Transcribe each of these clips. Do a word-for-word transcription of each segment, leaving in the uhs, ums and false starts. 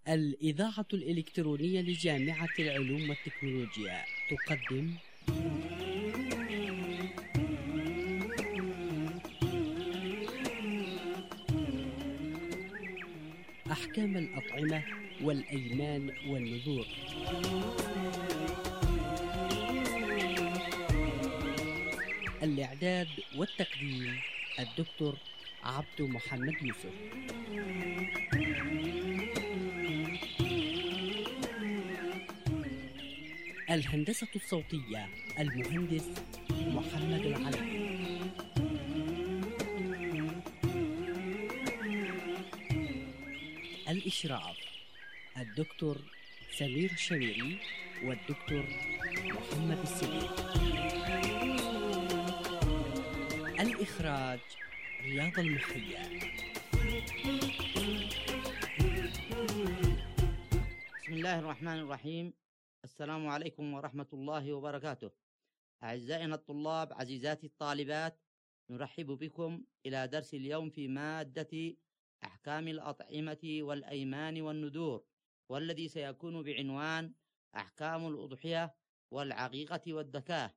الإذاعة الإلكترونية لجامعة العلوم والتكنولوجيا تقدم أحكام الأطعمة والأيمان والنذور. الإعداد والتقديم الدكتور عبد محمد يوسف. الهندسة الصوتية المهندس محمد العلوي. الإشراف الدكتور سمير الشميري والدكتور محمد السبيل. الإخراج رياض المحيا. بسم الله الرحمن الرحيم. السلام عليكم ورحمة الله وبركاته. أعزائنا الطلاب، عزيزاتي الطالبات، نرحب بكم إلى درس اليوم في مادة أحكام الأطعمة والأيمان والنذور، والذي سيكون بعنوان أحكام الأضحية والعقيقة والذكاة.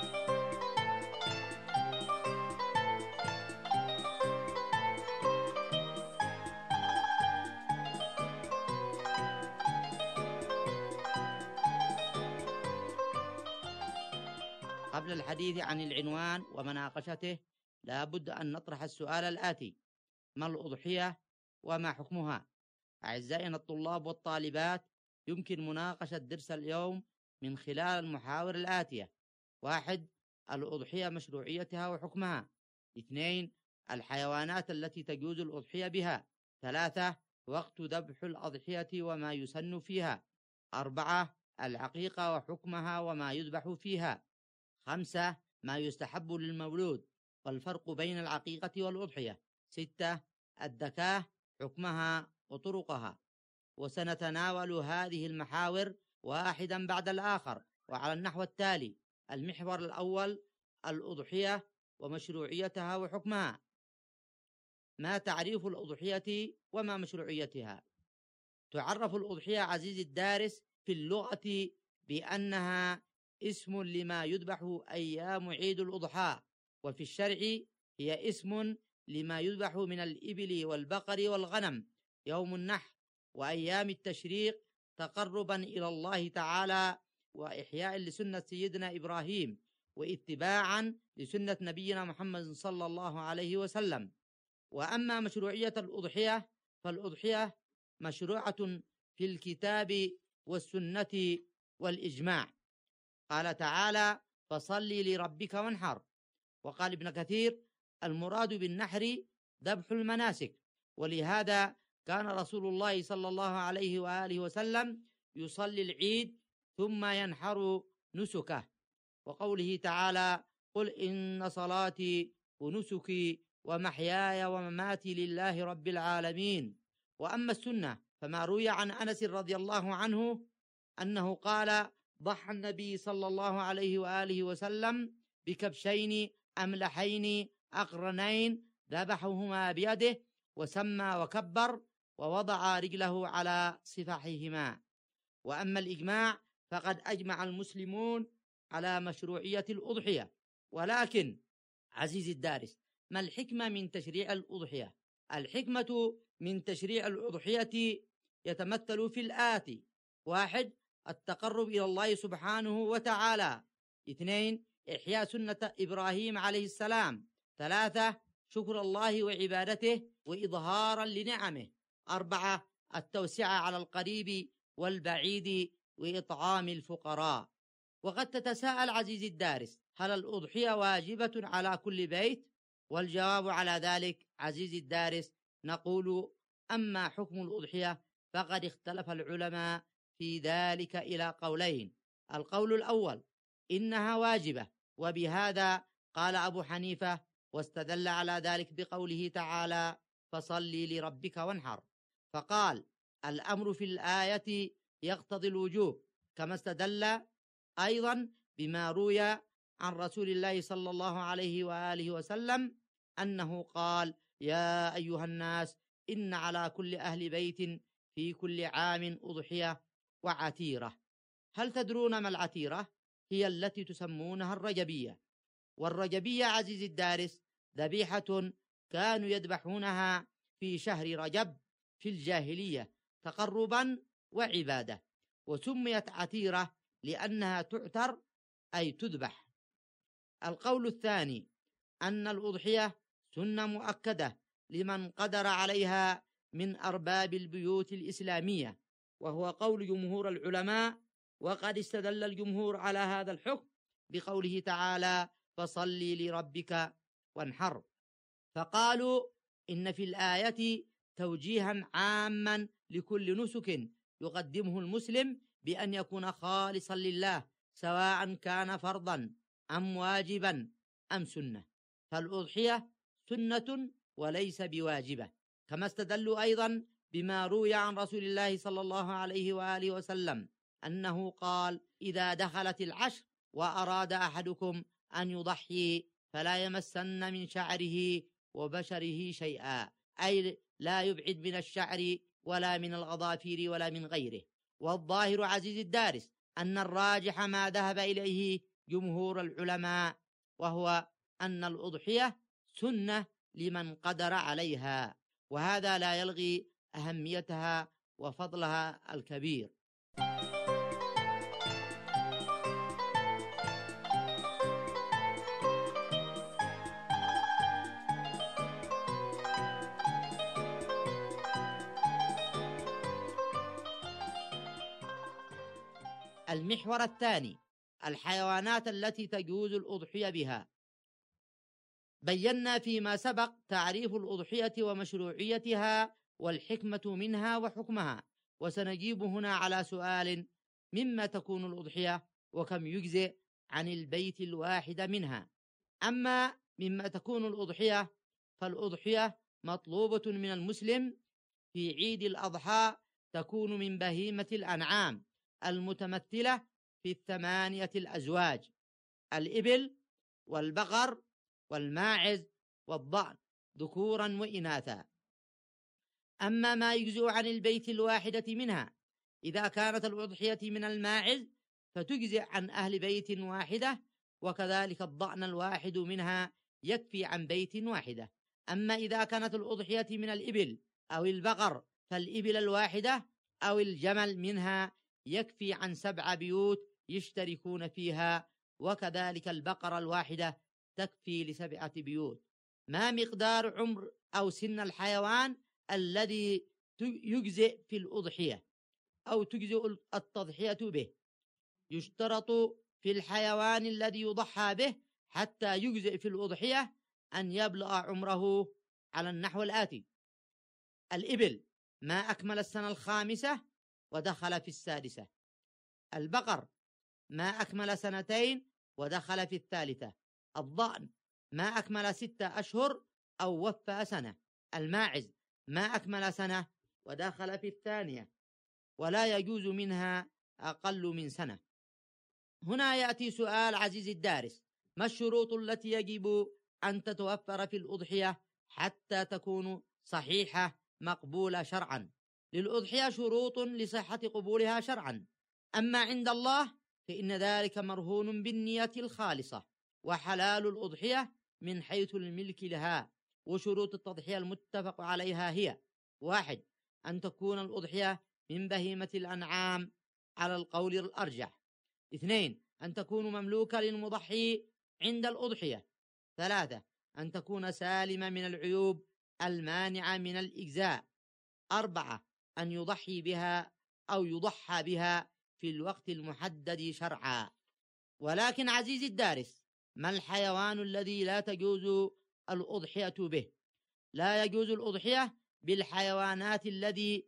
قبل الحديث عن العنوان ومناقشته لا بد أن نطرح السؤال الآتي: ما الأضحية وما حكمها؟ أعزائنا الطلاب والطالبات، يمكن مناقشة درس اليوم من خلال المحاور الآتية: واحد، الأضحية مشروعيتها وحكمها. اثنين، الحيوانات التي تجوز الأضحية بها. ثلاثة، وقت ذبح الأضحية وما يسن فيها. أربعة، العقيقة وحكمها وما يذبح فيها. خمسة، ما يستحب للمولود والفرق بين العقيقة والأضحية. ستة، الذكاة حكمها وطرقها. وسنتناول هذه المحاور واحدا بعد الآخر وعلى النحو التالي: المحور الأول، الأضحية ومشروعيتها وحكمها. ما تعريف الأضحية وما مشروعيتها؟ تعرف الأضحية عزيزي الدارس في اللغة بأنها اسم لما يذبح أيام عيد الأضحى، وفي الشرع هي اسم لما يذبح من الإبل والبقر والغنم يوم النحر وأيام التشريق، تقربا إلى الله تعالى وإحياء لسنة سيدنا إبراهيم واتباعا لسنة نبينا محمد صلى الله عليه وسلم. وأما مشروعية الأضحية فالأضحية مشروعة في الكتاب والسنة والإجماع. قال تعالى: فصل لربك وانحر. وقال ابن كثير: المراد بالنحر ذبح المناسك، ولهذا كان رسول الله صلى الله عليه وآله وسلم يصلي العيد ثم ينحر نسكه. وقوله تعالى: قل إن صلاتي ونسكي ومحياي ومماتي لله رب العالمين. وأما السنة فما روي عن أنس رضي الله عنه أنه قال: ضحى النبي صلى الله عليه وآله وسلم بكبشين أملحين أقرنين، ذبحهما بيده وسمى وكبر ووضع رجله على صفاحهما. وأما الإجماع فقد أجمع المسلمون على مشروعية الأضحية. ولكن عزيزي الدارس، ما الحكمة من تشريع الأضحية؟ الحكمة من تشريع الأضحية يتمثل في الآتي: واحد، التقرب إلى الله سبحانه وتعالى. اثنين، إحياء سنة إبراهيم عليه السلام. ثلاثة، شكر الله وعبادته وإظهارا لنعمه. أربعة، التوسعة على القريب والبعيد وإطعام الفقراء. وقد تتساءل عزيزي الدارس: هل الأضحية واجبة على كل بيت؟ والجواب على ذلك عزيزي الدارس نقول: أما حكم الأضحية فقد اختلف العلماء في ذلك إلى قولين. القول الأول: إنها واجبة، وبهذا قال أبو حنيفة، واستدل على ذلك بقوله تعالى: فصل لربك وانحر، فقال: الأمر في الآية يقتضي الوجوب، كما استدل أيضا بما روي عن رسول الله صلى الله عليه وآله وسلم أنه قال: يا أيها الناس إن على كل أهل بيت في كل عام أضحية وعتيرة. هل تدرون ما العتيرة؟ هي التي تسمونها الرجبية. والرجبية عزيزي الدارس ذبيحة كانوا يذبحونها في شهر رجب في الجاهلية تقربا وعبادة، وسميت عتيرة لأنها تعتر أي تذبح. القول الثاني أن الأضحية سنة مؤكدة لمن قدر عليها من أرباب البيوت الإسلامية، وهو قول جمهور العلماء، وقد استدل الجمهور على هذا الحكم بقوله تعالى: فصل لربك وانحر. فقالوا إن في الآية توجيها عاما لكل نسك يقدمه المسلم بأن يكون خالصا لله، سواء كان فرضا أم واجبا أم سنة. فالأضحية سنة وليس بواجبة، كما استدلوا أيضا بما روي عن رسول الله صلى الله عليه وآله وسلم أنه قال: إذا دخلت العشر وأراد أحدكم أن يضحي فلا يمسن من شعره وبشره شيئا، أي لا يبعد من الشعر ولا من الأظافر ولا من غيره. والظاهر عزيزي الدارس أن الراجح ما ذهب إليه جمهور العلماء، وهو أن الأضحية سنة لمن قدر عليها، وهذا لا يلغي أهميتها وفضلها الكبير. المحور الثاني: الحيوانات التي تجوز الأضحية بها. بينا فيما سبق تعريف الأضحية ومشروعيتها والحكمة منها وحكمها، وسنجيب هنا على سؤال: مما تكون الأضحية وكم يجزئ عن البيت الواحد منها؟ أما مما تكون الأضحية فالأضحية مطلوبة من المسلم في عيد الأضحى تكون من بهيمة الأنعام المتمثلة في الثمانية الأزواج: الإبل والبقر والماعز والضأن ذكورا وإناثا. أما ما يجزئ عن البيت الواحدة منها، إذا كانت الأضحية من الماعز فتجزئ عن أهل بيت واحدة، وكذلك الضأن الواحد منها يكفي عن بيت واحدة. أما إذا كانت الأضحية من الإبل أو البقر فالإبل الواحدة أو الجمل منها يكفي عن سبع بيوت يشتركون فيها، وكذلك البقرة الواحدة تكفي لسبعة بيوت. ما مقدار عمر أو سن الحيوان الذي يجزئ في الأضحية أو تجزئ التضحية به؟ يشترط في الحيوان الذي يضحى به حتى يجزئ في الأضحية أن يبلغ عمره على النحو الآتي: الإبل ما أكمل السنة الخامسة ودخل في السادسة، البقر ما أكمل سنتين ودخل في الثالثة، الضأن ما أكمل ستة أشهر أو وفى سنة، الماعز ما أكمل سنة ودخل في الثانية، ولا يجوز منها أقل من سنة. هنا يأتي سؤال عزيزي الدارس: ما الشروط التي يجب أن تتوفر في الأضحية حتى تكون صحيحة مقبولة شرعا؟ للأضحية شروط لصحة قبولها شرعا، أما عند الله فإن ذلك مرهون بالنية الخالصة، وحلال الأضحية من حيث الملك لها. وشروط التضحية المتفق عليها هي: واحد، أن تكون الأضحية من بهيمة الأنعام على القول الأرجح. اثنين، أن تكون مملوكة للمضحي عند الأضحية. ثلاثة، أن تكون سالمة من العيوب المانعة من الإجزاء. أربعة، أن يضحي بها أو يضحى بها في الوقت المحدد شرعا. ولكن عزيزي الدارس، ما الحيوان الذي لا تجوز الأضحية به؟ لا يجوز الأضحية بالحيوانات الذي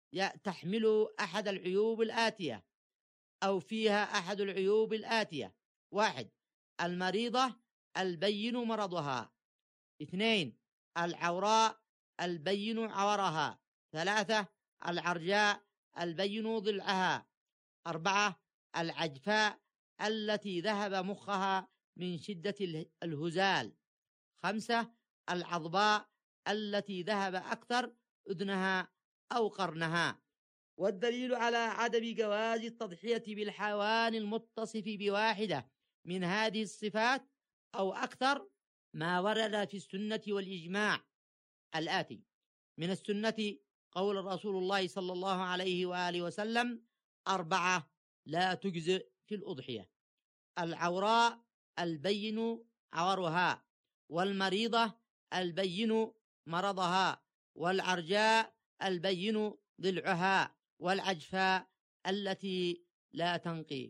تحمل أحد العيوب الآتية أو فيها أحد العيوب الآتية: واحد، المريضة البين مرضها. اثنين، العوراء البين عورها. ثلاثة، العرجاء البين ضلعها. أربعة، العجفاء التي ذهب مخها من شدة الهزال. خمسة، العضباء التي ذهب أكثر أذنها أو قرنها. والدليل على عدم جواز التضحية بالحيوان المتصف بواحدة من هذه الصفات أو أكثر ما ورد في السنة والإجماع الآتي: من السنة قول رسول الله صلى الله عليه وآله وسلم: أربعة لا تجزئ في الأضحية: العوراء البين عورها، والمريضة البين مرضها، والعرجاء البين ضلعها، والعجفاء التي لا تنقي.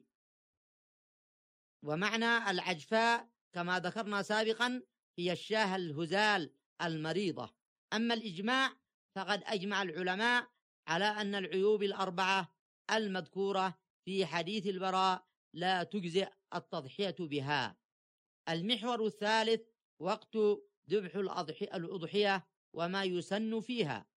ومعنى العجفاء كما ذكرنا سابقا هي الشاة الهزال المريضة. أما الإجماع فقد أجمع العلماء على أن العيوب الأربعة المذكورة في حديث البراء لا تجزئ التضحية بها. المحور الثالث وقت ذبح الأضحية وما يسن فيها.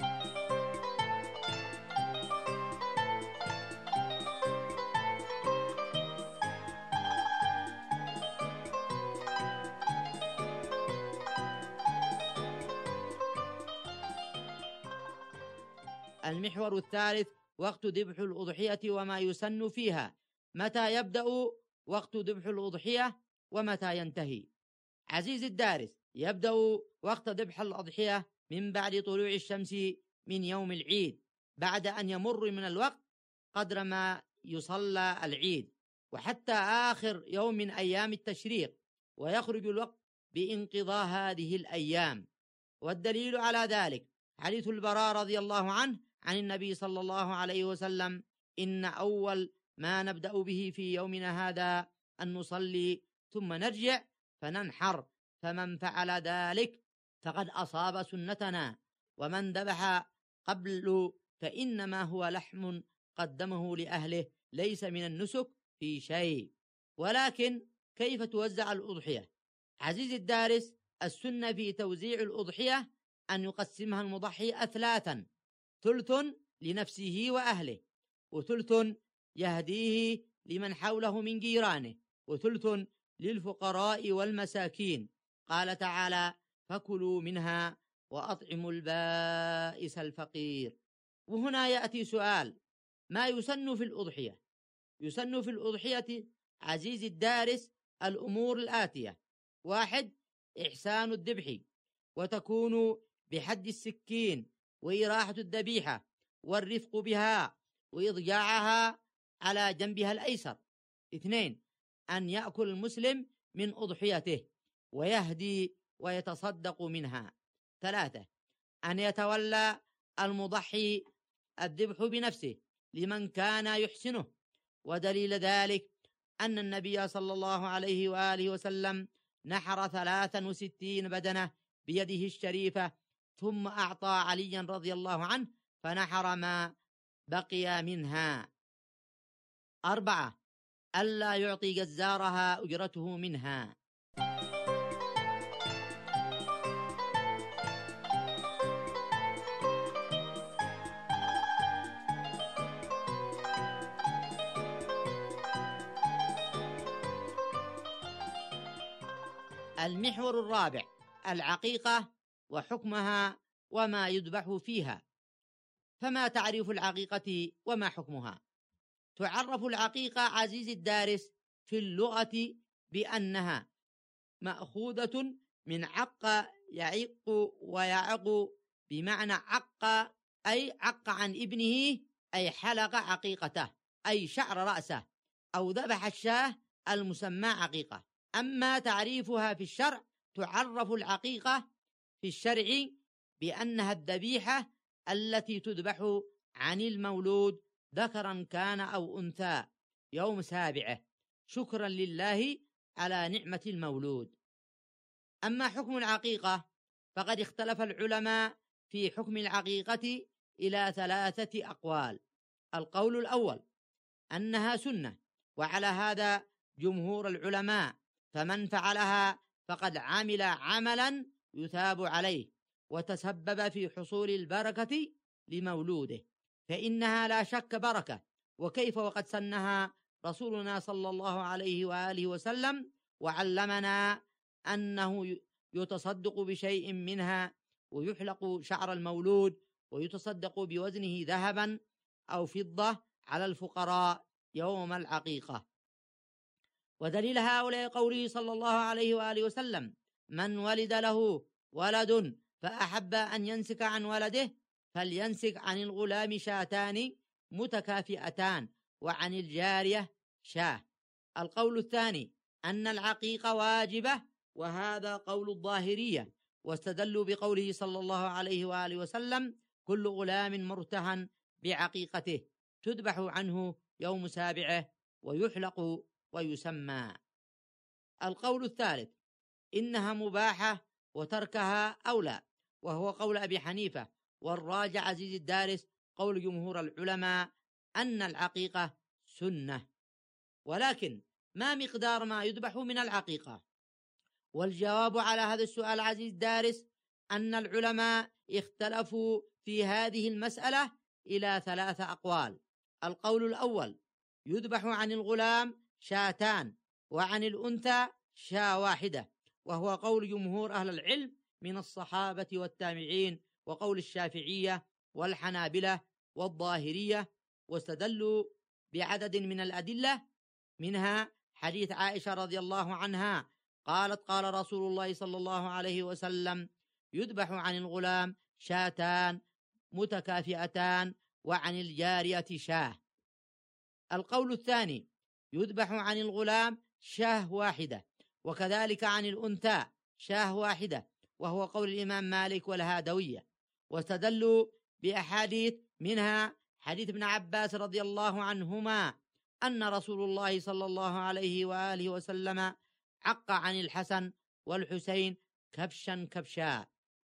المحور الثالث وقت ذبح الأضحية وما يسن فيها. متى يبدأ وقت ذبح الأضحية ومتى ينتهي؟ عزيز الدارس، يبدأ وقت ذبح الأضحية من بعد طلوع الشمس من يوم العيد، بعد أن يمر من الوقت قدر ما يصلى العيد، وحتى آخر يوم من أيام التشريق، ويخرج الوقت بانقضاء هذه الأيام. والدليل على ذلك حديث البراء رضي الله عنه عن النبي صلى الله عليه وسلم: إن أول ما نبدأ به في يومنا هذا أن نصلي ثم نرجع فننحر، فمن فعل ذلك فقد أصاب سنتنا، ومن ذبح قبل فإنما هو لحم قدمه لأهله، ليس من النسك في شيء. ولكن كيف توزع الأضحية؟ عزيز الدارس، السنة في توزيع الأضحية أن يقسمها المضحي أثلاثا: ثلث لنفسه وأهله، وثلث يهديه لمن حوله من جيرانه، وثلث للفقراء والمساكين. قال تعالى: فكلوا منها وأطعموا البائس الفقير. وهنا يأتي سؤال: ما يسن في الأضحية؟ يسن في الأضحية عزيز الدارس الأمور الآتية: واحد، إحسان الذبح، وتكون بحد السكين وإراحة الذبيحة والرفق بها وإضجاعها على جنبها الأيسر. اثنين، أن يأكل المسلم من أضحيته ويهدي ويتصدق منها. ثلاثة، أن يتولى المضحي الذبح بنفسه لمن كان يحسنه. ودليل ذلك أن النبي صلى الله عليه وآله وسلم نحر ثلاثا وستين بدنة بيده الشريفة، ثم أعطى عليا رضي الله عنه فنحر ما بقي منها. أربعة، ألا يعطي جزارها أجرته منها. المحور الرابع العقيقة وحكمها وما يذبح فيها. فما تعريف العقيقة وما حكمها؟ تعرف العقيقة عزيز الدارس في اللغة بأنها مأخوذة من عق يعق ويعق، بمعنى عق أي عق عن ابنه، أي حلق عقيقته أي شعر رأسه، أو ذبح الشاة المسمى عقيقة. أما تعريفها في الشرع، تعرف العقيقة في الشرع بأنها الذبيحة التي تذبح عن المولود ذكرا كان أو أنثى يوم سابعه شكرا لله على نعمة المولود. أما حكم العقيقة فقد اختلف العلماء في حكم العقيقة إلى ثلاثة أقوال. القول الأول أنها سنة، وعلى هذا جمهور العلماء، فمن فعلها فقد عمل عملا يثاب عليه وتسبب في حصول البركة لمولوده، فإنها لا شك بركة، وكيف وقد سنها رسولنا صلى الله عليه وآله وسلم، وعلمنا أنه يتصدق بشيء منها، ويحلق شعر المولود، ويتصدق بوزنه ذهبا أو فضة على الفقراء يوم العقيقة. ودليل هؤلاء قوله صلى الله عليه وآله وسلم: من ولد له ولد فأحب أن ينسك عن ولده فلينسك عن الغلام شاتان متكافئتان وعن الجارية شاه. القول الثاني أن العقيقة واجبة، وهذا قول الظاهرية، واستدلوا بقوله صلى الله عليه وآله وسلم: كل غلام مرتهن بعقيقته تذبح عنه يوم سابعه ويحلق ويسمى. القول الثالث إنها مباحة وتركها أولى، وهو قول أبي حنيفة، والراجع عزيز الدارس قول جمهور العلماء أن العقيقة سنة. ولكن ما مقدار ما يذبح من العقيقة؟ والجواب على هذا السؤال عزيز الدارس أن العلماء اختلفوا في هذه المسألة إلى ثلاثة أقوال. القول الأول: يذبح عن الغلام شاتان وعن الأنثى شاة واحدة، وهو قول جمهور أهل العلم من الصحابة والتابعين، وقول الشافعية والحنابلة والظاهرية، واستدلوا بعدد من الأدلة، منها حديث عائشة رضي الله عنها قالت: قال رسول الله صلى الله عليه وسلم: يذبح عن الغلام شاتان متكافئتان وعن الجارية شاه. القول الثاني: يذبح عن الغلام شاه واحدة، وكذلك عن الأنثى شاه واحدة، وهو قول الإمام مالك والهادوية، واستدلوا بأحاديث، منها حديث ابن عباس رضي الله عنهما أن رسول الله صلى الله عليه وآله وسلم عق عن الحسن والحسين كبشا كبشا.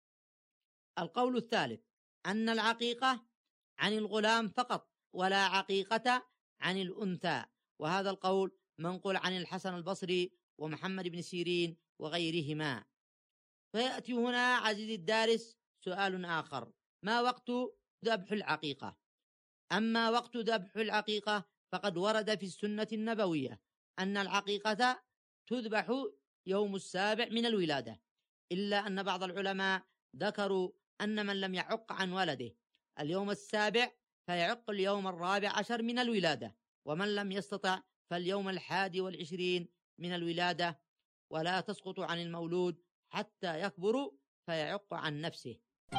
القول الثالث: أن العقيقة عن الغلام فقط، ولا عقيقة عن الأنثى، وهذا القول منقول عن الحسن البصري ومحمد بن سيرين وغيرهما. فيأتي هنا عزيزي الدارس سؤال آخر: ما وقت ذبح العقيقة؟ أما وقت ذبح العقيقة فقد ورد في السنة النبوية أن العقيقة تذبح يوم السابع من الولادة، إلا أن بعض العلماء ذكروا أن من لم يعق عن ولده اليوم السابع فيعق اليوم الرابع عشر من الولادة، ومن لم يستطع فاليوم الحادي والعشرين من الولادة، ولا تسقط عن المولود حتى يكبر فيعق عن نفسه.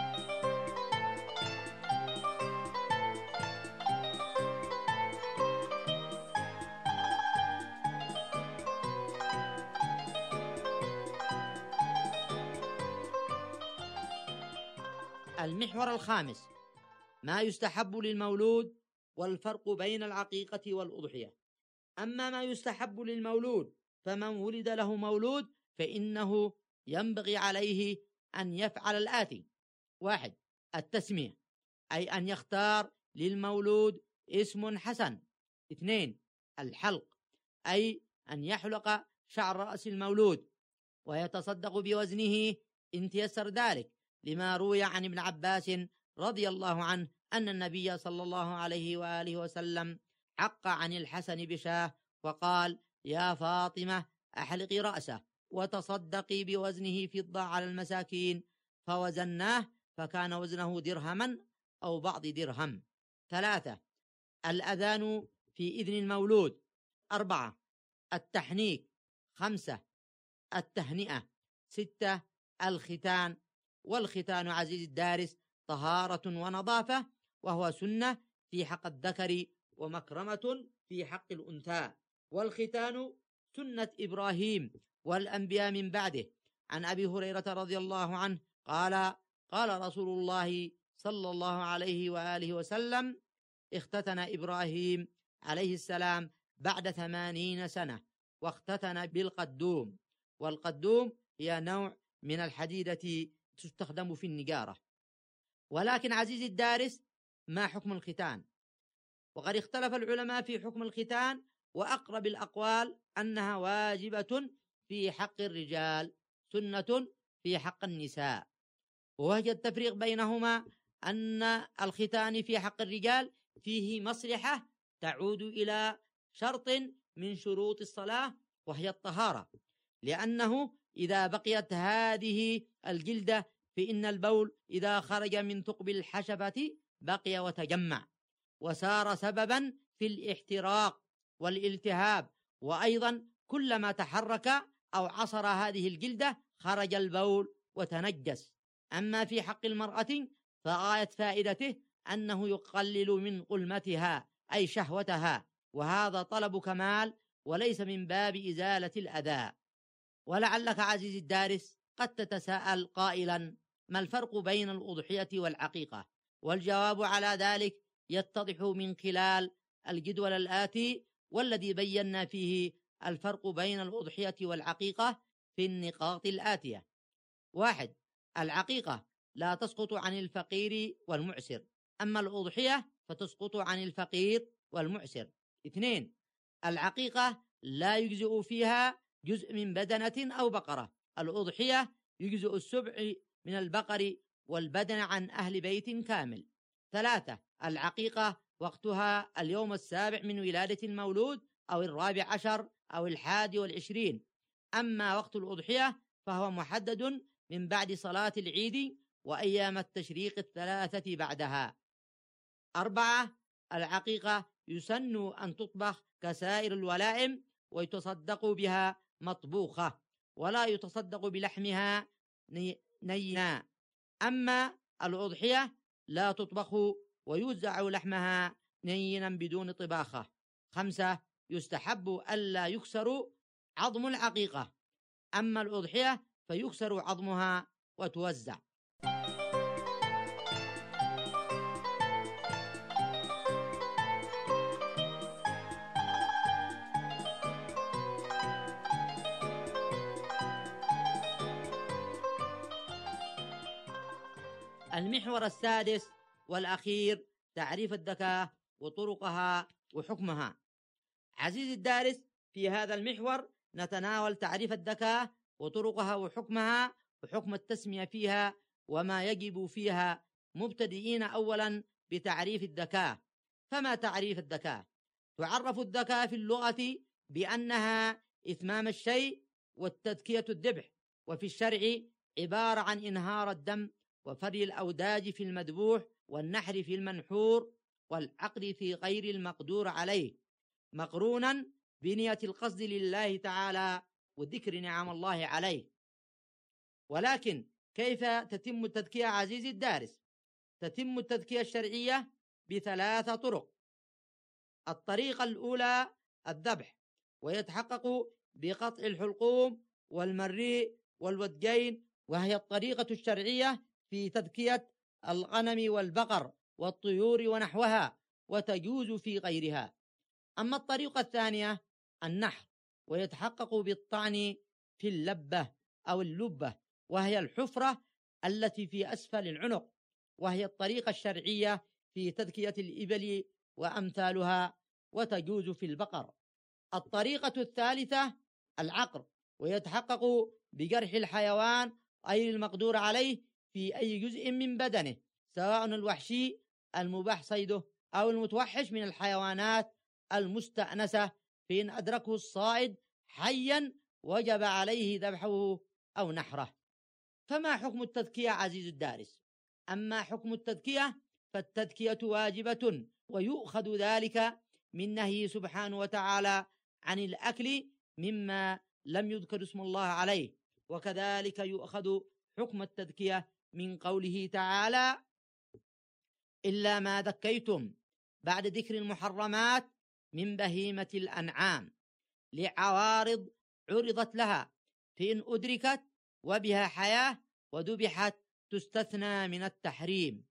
المحور الخامس: ما يستحب للمولود والفرق بين العقيقة والأضحية. أما ما يستحب للمولود فمن ولد له مولود فإنه ينبغي عليه أن يفعل الآتي: واحد، التسمية، أي أن يختار للمولود اسم حسن. اثنين، الحلق، أي أن يحلق شعر رأس المولود ويتصدق بوزنه إن تيسر ذلك، لما روي عن ابن عباس رضي الله عنه أن النبي صلى الله عليه وآله وسلم عق عن الحسن بشاه وقال: يا فاطمة أحلقي رأسه وتصدقي بوزنه فضة على المساكين، فوزناه فكان وزنه درهما أو بعض درهم. ثلاثة، الأذان في إذن المولود. أربعة، التحنيك. خمسة، التهنئة. ستة، الختان. والختان عزيز الدارس طهارة ونظافة، وهو سنة في حق الذكر ومكرمة في حق الأنثى. والختان سنة إبراهيم والأنبياء من بعده. عن أبي هريرة رضي الله عنه قال: قال رسول الله صلى الله عليه وآله وسلم: اختتن إبراهيم عليه السلام بعد ثمانين سنة، واختتن بالقدوم. والقدوم هي نوع من الحديدة تستخدم في النجارة. ولكن عزيزي الدارس، ما حكم الختان؟ وقد اختلف العلماء في حكم الختان، وأقرب الأقوال أنها واجبة في حق الرجال، سنة في حق النساء. ووجه التفريق بينهما أن الختان في حق الرجال فيه مصلحة تعود إلى شرط من شروط الصلاة، وهي الطهارة، لأنه إذا بقيت هذه الجلدة فإن البول إذا خرج من ثقب الحشفة بقي وتجمع، وصار سببا في الاحتراق والالتهاب، وأيضا كلما تحرك أو عصر هذه الجلدة خرج البول وتنجس. أما في حق المرأة فغاية فائدته أنه يقلل من قلمتها أي شهوتها، وهذا طلب كمال وليس من باب إزالة الأذى. ولعلك عزيزي الدارس قد تتساءل قائلا: ما الفرق بين الأضحية والعقيقة؟ والجواب على ذلك يتضح من خلال الجدول الآتي، والذي بينا فيه الفرق بين الأضحية والعقيقة في النقاط الآتية. واحد: العقيقة لا تسقط عن الفقير والمعسر، أما الأضحية فتسقط عن الفقير والمعسر. اثنين: العقيقة لا يجزئ فيها جزء من بدنة أو بقرة، الأضحية يجزئ السبع من البقر والبدن عن أهل بيت كامل. ثلاثة: العقيقة وقتها اليوم السابع من ولادة المولود أو الرابع عشر أو الحادي والعشرين، أما وقت الأضحية فهو محدد من بعد صلاة العيد وأيام التشريق الثلاثة بعدها. أربعة: العقيقة يسن أن تطبخ كسائر الولائم ويتصدق بها مطبوخة، ولا يتصدق بلحمها نينا. أما الأضحية لا تطبخ ويوزع لحمها نينا بدون طباخة. خمسة: يستحب ألا يكسر عظم العقيقة، أما الأضحية فيكسر عظمها وتوزع. المحور السادس والأخير: تعريف الذكاة وطرقها وحكمها. عزيزي الدارس، في هذا المحور نتناول تعريف الذكاة وطرقها وحكمها وحكم التسمية فيها وما يجب فيها، مبتدئين أولا بتعريف الذكاة. فما تعريف الذكاة؟ تعرف الذكاة في اللغة بأنها إتمام الشيء والتذكية الذبح، وفي الشرع عبارة عن إنهار الدم وفري الأوداج في المذبوح والنحر في المنحور والعقد في غير المقدور عليه، مقرونا بنية القصد لله تعالى وذكر نعم الله عليه. ولكن كيف تتم التذكية عزيزي الدارس؟ تتم التذكية الشرعية بثلاث طرق. الطريقة الأولى الذبح، ويتحقق بقطع الحلقوم والمريء والودجين، وهي الطريقة الشرعية في تذكية الغنم والبقر والطيور ونحوها، وتجوز في غيرها. أما الطريقة الثانية النحر، ويتحقق بالطعن في اللبة أو اللبة، وهي الحفرة التي في أسفل العنق، وهي الطريقة الشرعية في تذكية الإبل وأمثالها، وتجوز في البقر. الطريقة الثالثة العقر، ويتحقق بجرح الحيوان غير المقدور عليه في أي جزء من بدنه، سواء الوحشي المباح صيده أو المتوحش من الحيوانات المستأنسة، فإن أدركه الصائد حيا وجب عليه ذبحه أو نحره. فما حكم التذكية عزيز الدارس؟ أما حكم التذكية فالتذكية واجبة، ويؤخذ ذلك من نهي سبحانه وتعالى عن الأكل مما لم يذكر اسم الله عليه، وكذلك يؤخذ حكم التذكية من قوله تعالى: إلا ما ذكيتم، بعد ذكر المحرمات من بهيمة الأنعام لعوارض عرضت لها، فإن أدركت وبها حياة وذبحت تستثنى من التحريم.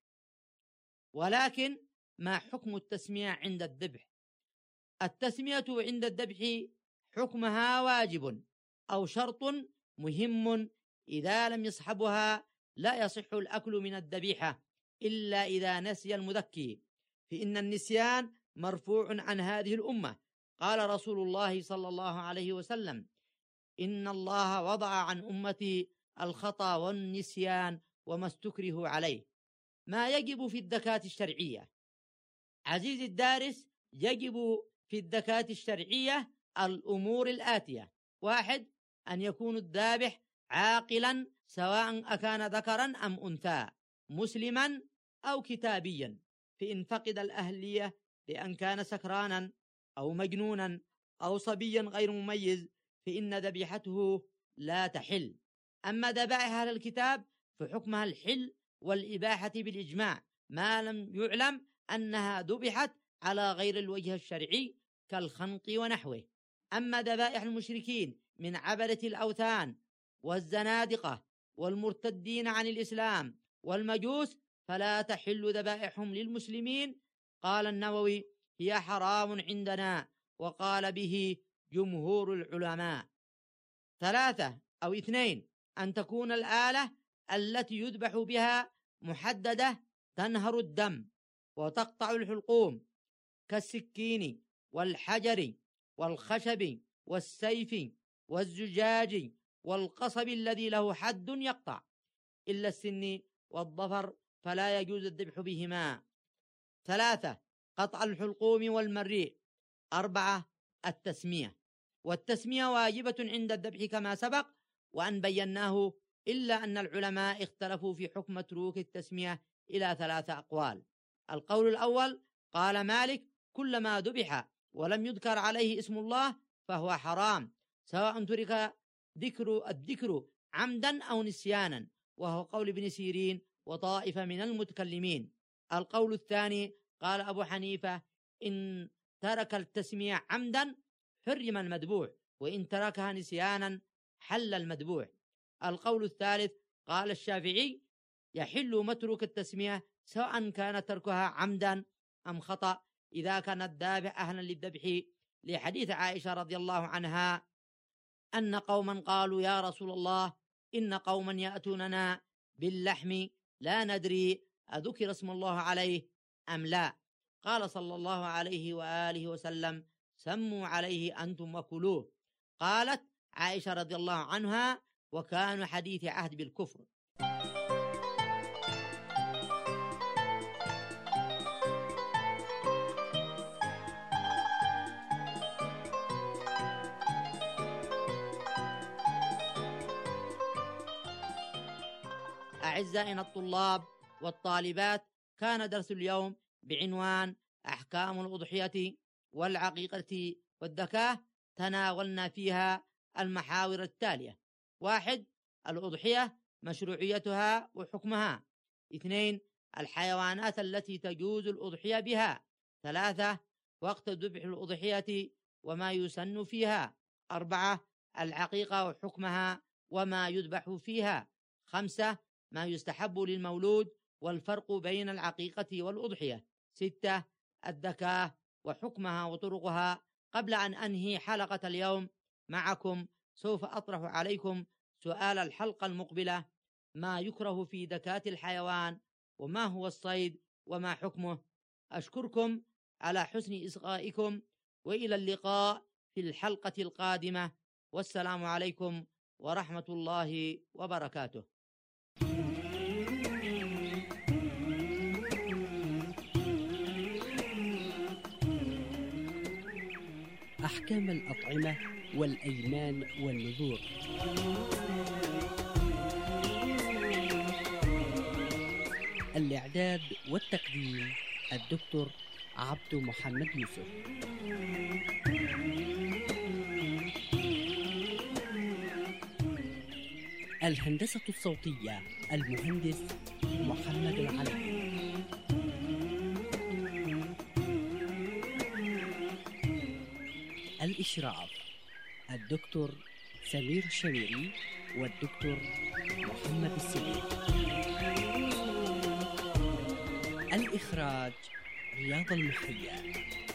ولكن ما حكم التسمية عند الذبح؟ التسمية عند الذبح حكمها واجب أو شرط مهم، إذا لم يصحبها لا يصح الأكل من الذبيحة إلا إذا نسي المذكي، فإن النسيان مرفوع عن هذه الأمة. قال رسول الله صلى الله عليه وسلم: إن الله وضع عن أمتي الخطأ والنسيان وما استكره عليه. ما يجب في الذكاة الشرعية؟ عزيزي الدارس، يجب في الذكاة الشرعية الأمور الآتية: واحد، أن يكون الذابح عاقلا، سواء أكان ذكرا أم أنثى، مسلما أو كتابيا، فإن فقد الأهلية بأن كان سكرانا أو مجنونا أو صبيا غير مميز فإن ذبيحته لا تحل. أما ذبائح أهل الكتاب فحكمها الحل والإباحة بالإجماع ما لم يعلم أنها ذبحت على غير الوجه الشرعي كالخنق ونحوه. أما ذبائح المشركين من عبدة الأوثان والزنادقة والمرتدين عن الإسلام والمجوس فلا تحل ذبائحهم للمسلمين. قال النووي هي حرام عندنا، وقال به جمهور العلماء. ثلاثة أو اثنين أن تكون الآلة التي يذبح بها محددة تنهر الدم وتقطع الحلقوم كالسكين والحجر والخشب والسيف والزجاج والقصب الذي له حد يقطع، إلا السن والظفر فلا يجوز الذبح بهما. ثلاثة قطع الحلقوم والمريء. أربعة التسمية، والتسمية واجبة عند الذبح كما سبق وأن بيناه، إلا أن العلماء اختلفوا في حكم متروك التسمية إلى ثلاثة أقوال. القول الأول قال مالك كلما ذبح ولم يذكر عليه اسم الله فهو حرام، سواء ترك ذكر الذكر عمدا أو نسيانا، وهو قول ابن سيرين وطائفة من المتكلمين. القول الثاني قال أبو حنيفة إن ترك التسمية عمدا حرم المذبوح، وإن تركها نسيانا حل المذبوح. القول الثالث قال الشافعي يحل متروك التسمية سواء كان تركها عمدا أم خطأ إذا كان الذابح أهلا للذبح، لحديث عائشة رضي الله عنها أن قوما قالوا يا رسول الله إن قوما يأتوننا باللحم لا ندري أذكر اسم الله عليه أم لا، قال صلى الله عليه وآله وسلم سموا عليه أنتم وكلوه. قالت عائشة رضي الله عنها وكانوا حديث عهد بالكفر. أعزائنا الطلاب والطالبات، كان درس اليوم بعنوان أحكام الأضحية والعقيقة والذكاة. تناولنا فيها المحاور التالية: واحد الأضحية مشروعيتها وحكمها. اثنين الحيوانات التي تجوز الأضحية بها. ثلاثة وقت ذبح الأضحية وما يسن فيها. أربعة العقيقة وحكمها وما يذبح فيها. خمسة ما يستحب للمولود والفرق بين العقيقة والأضحية. ستة الذكاة وحكمها وطرقها. قبل أن أنهي حلقة اليوم معكم سوف أطرح عليكم سؤال الحلقة المقبلة: ما يكره في ذكاة الحيوان؟ وما هو الصيد وما حكمه؟ أشكركم على حسن إصغائكم، وإلى اللقاء في الحلقة القادمة، والسلام عليكم ورحمة الله وبركاته. أحكام الأطعمة والأيمان والنذور. الإعداد والتقديم الدكتور عبد محمد يوسف. الهندسة الصوتية المهندس محمد العلي. الإشراف الدكتور سمير الشويري والدكتور محمد السليم. الإخراج رياض المحيا.